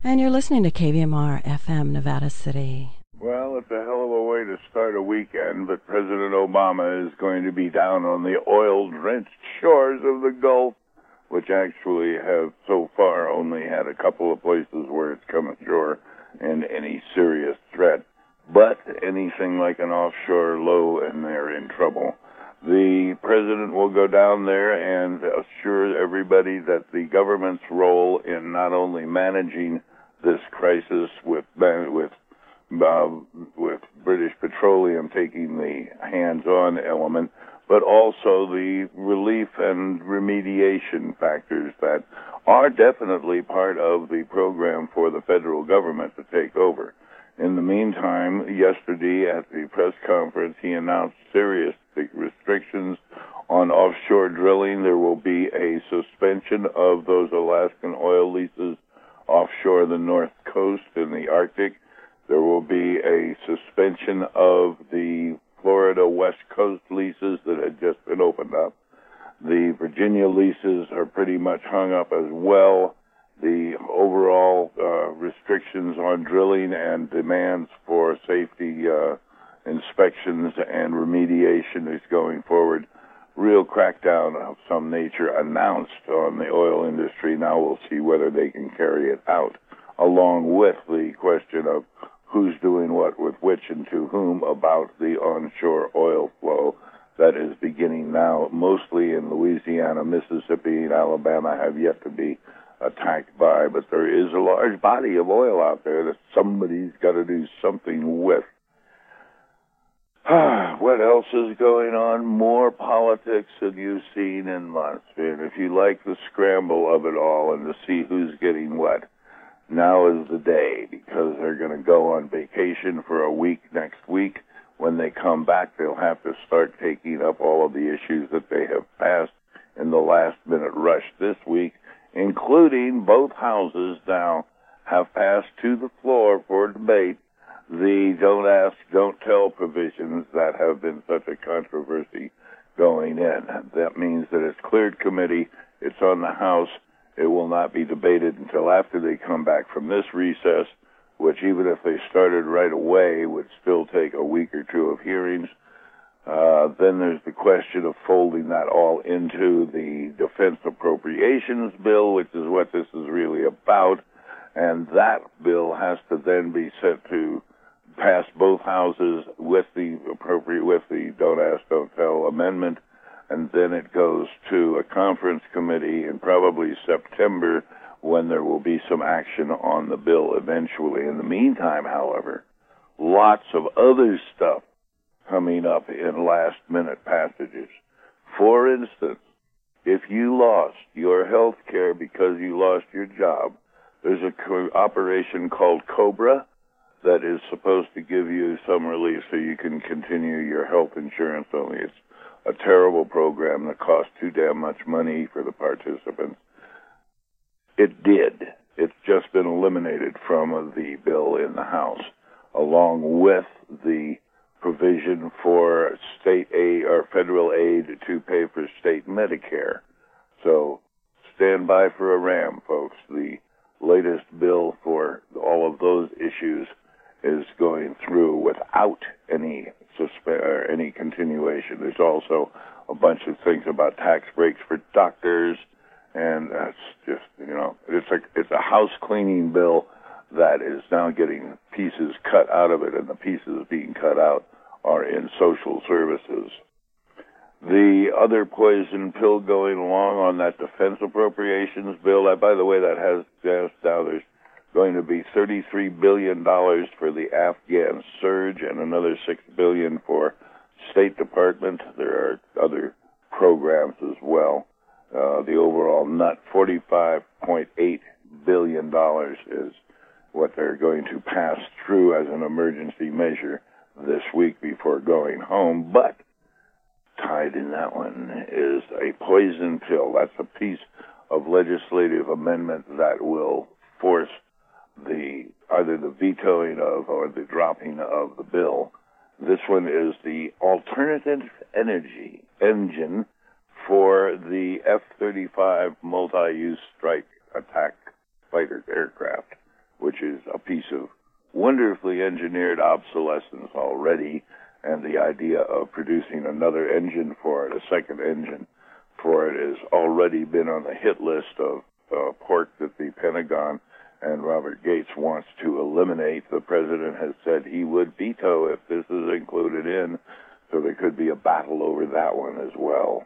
And you're listening to KVMR FM, Nevada City. Well, it's a hell of a way to start a weekend, but President Obama is going to be down on the oil-drenched shores of the Gulf, which actually have so far only had a couple of places where it's come ashore in any serious threat. But anything like an offshore low, and they're in trouble. The president will go down there and assure everybody that the government's role in not only managing this crisis with British Petroleum taking the hands-on element, but also the relief and remediation factors that are definitely part of the program for the federal government to take over. In the meantime, yesterday at the press conference, he announced serious restrictions on offshore drilling. There will be a suspension of those Alaskan oil leases offshore the North Coast in the Arctic. There will be a suspension of the Florida West Coast leases that had just been opened up. The Virginia leases are pretty much hung up as well. The overall restrictions on drilling and demands for safety inspections and remediation is going forward. Real crackdown of some nature announced on the oil industry. Now we'll see whether they can carry it out, along with the question of who's doing what with which and to whom about the onshore oil flow that is beginning now, mostly in Louisiana, Mississippi, and Alabama have yet to be attacked by, but there is a large body of oil out there that somebody's got to do something with. What else is going on? More politics than you've seen in months. And if you like the scramble of it all and to see who's getting what, now is the day, because they're going to go on vacation for a week next week. When they come back, they'll have to start taking up all of the issues that they have passed in the last-minute rush this week, including both houses now have passed to the floor for debate the don't ask, don't tell provisions that have been such a controversy going in. That means that it's cleared committee, it's on the House, it will not be debated until after they come back from this recess, which even if they started right away would still take a week or two of hearings. Then there's the question of folding that all into the Defense Appropriations Bill, which is what this is really about. And that bill has to then be set to pass both houses with the don't ask, don't tell amendment. And then it goes to a conference committee in probably September when there will be some action on the bill eventually. In the meantime, however, lots of other stuff coming up in last-minute passages. For instance, if you lost your health care because you lost your job, there's an operation called COBRA that is supposed to give you some relief so you can continue your health insurance, only it's a terrible program that costs too damn much money for the participants. It did. It's just been eliminated from the bill in the House, along with the provision for state aid or federal aid to pay for state Medicare. So stand by for a ram, folks. The latest bill for all of those issues is going through without any continuation. There's also a bunch of things about tax breaks for doctors, and that's just, it's a house cleaning bill that is now getting pieces cut out of it, and the pieces being cut out are in social services. The other poison pill going along on that defense appropriations bill, by the way, that has now there's going to be $33 billion for the Afghan surge and another $6 billion for State Department. There are other programs as well. The overall nut, $45.8 billion is what they're going to pass through as an emergency measure this week before going home. But tied in that one is a poison pill. That's a piece of legislative amendment that will force either the vetoing of or the dropping of the bill. This one is the alternative energy engine for the F-35 multi-use strike attack fighter aircraft, wonderfully engineered obsolescence already, and the idea of producing another engine for it, a second engine for it, has already been on the hit list of pork that the Pentagon and Robert Gates wants to eliminate. The president has said he would veto if this is included in, so there could be a battle over that one as well.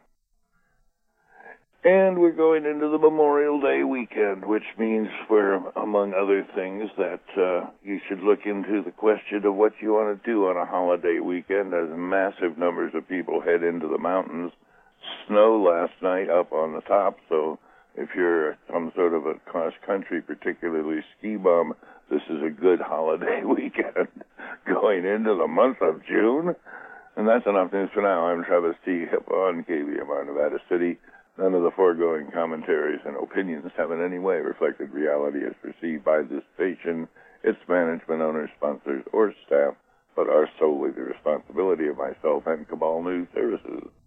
And we're going into the Memorial Day weekend, which means, for among other things, that you should look into the question of what you want to do on a holiday weekend, as massive numbers of people head into the mountains. Snow last night up on the top, so if you're some sort of a cross-country, particularly ski bum, this is a good holiday weekend going into the month of June. And that's enough news for now. I'm Travis T. Hipp on KVMR Nevada City. None of the foregoing commentaries and opinions have in any way reflected reality as perceived by this station, its management, owners, sponsors, or staff, but are solely the responsibility of myself and Cabal News Services.